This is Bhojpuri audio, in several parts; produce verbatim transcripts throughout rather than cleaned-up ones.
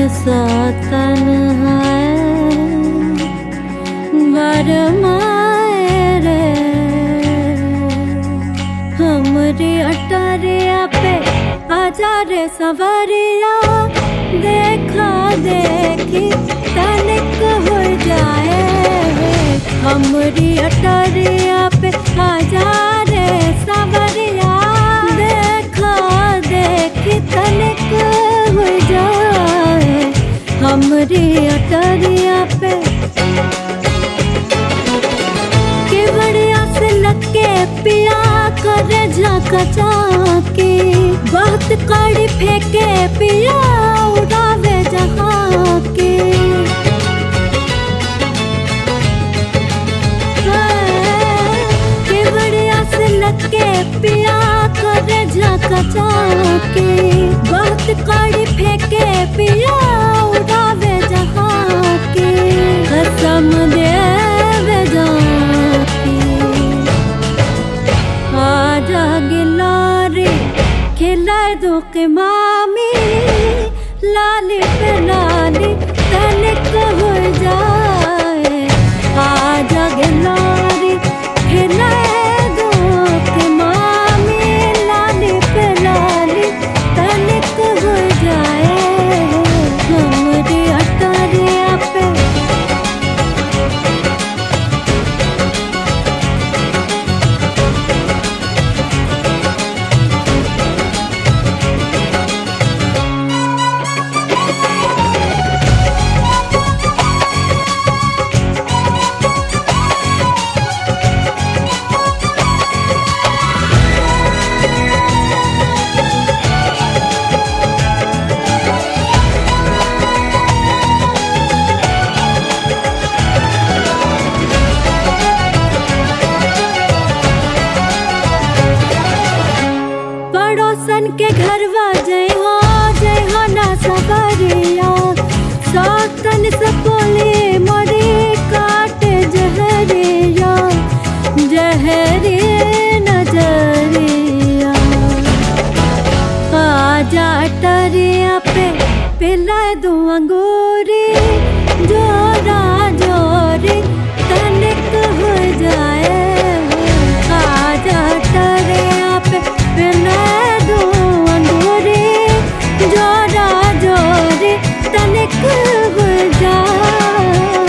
सा तन्हाई वरमाए रे हमरी अटरिया पे आजा रे सवरिया देखा देखी तनिक हो जाए हमरी अटरिया पे आजा रे सवरिया देखा देखी तनिक हो जाए हमरी अटरिया पे के बढ़िया से लगे पिया करे झाका झाके बहुत कड़ी फेंके पिया उड़ावे जहाँ के के बढ़िया से लगे पिया करे झाका झाके बहुत कड़ी फेंके पिया उड़ावे जहाँ के कसम देवे जाके आजा गिलारे खिलाए दो के मामी लाली पे लाली तनिक हो जाए आजा गिलारे खिलाए दो के मामी लाली पे लाली तनिक हो जाए हमरी अटरिया पे पड़ोसन के घरवा जय हो जय हो ना सबरिया सौतन सपोले मोरे काटे जहरिया जहरे नजरिया आजा अटरिया पे पिला दो अंगूरी जोरा जोरी तनिक हो जाए आजा अटरिया पे पिला दो अंगूरी जोरा जोरी तनिक हो जाए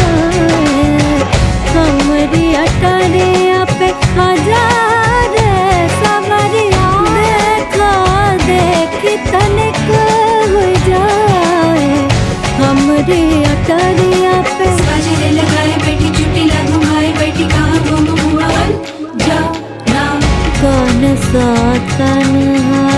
हमरी अटरिया पे हजार सवरिया देखा देखी तनिक हो जाए हमरी अटरिया पे बाजरे लगाए बैठी चुट्टी लगू भाई बैठी कहाँ घूम हुआ जा ना कौन सा तन्हा